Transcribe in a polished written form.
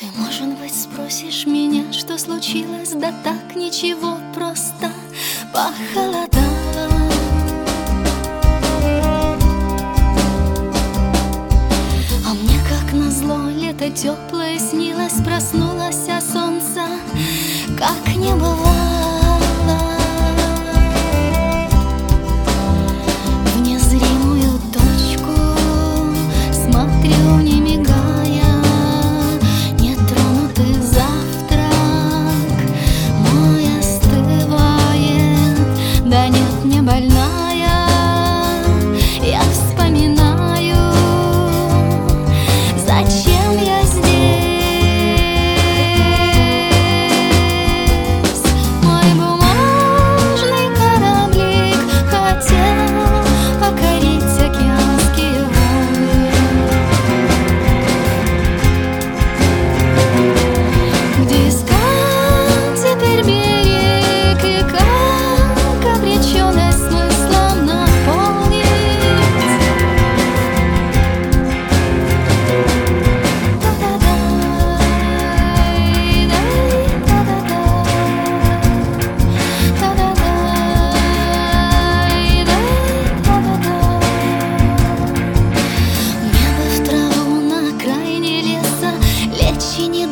Ты, может быть, спросишь меня, что случилось? Да так ничего, просто похолодало. А мне, как назло, лето теплое снилось, проснулась, а солнца как не бывало. В незримую точку смотрю, не мигая. Нетронутый завтрак мой остывает. Да нет, не больная, я вспоминаю, зачем я здесь. Мой бумажный кораблик хотел покорить океанские воды, где искать теперь берег и как обреченность смыслом наполнить. Мне бы в траву на окраине леса лечь и не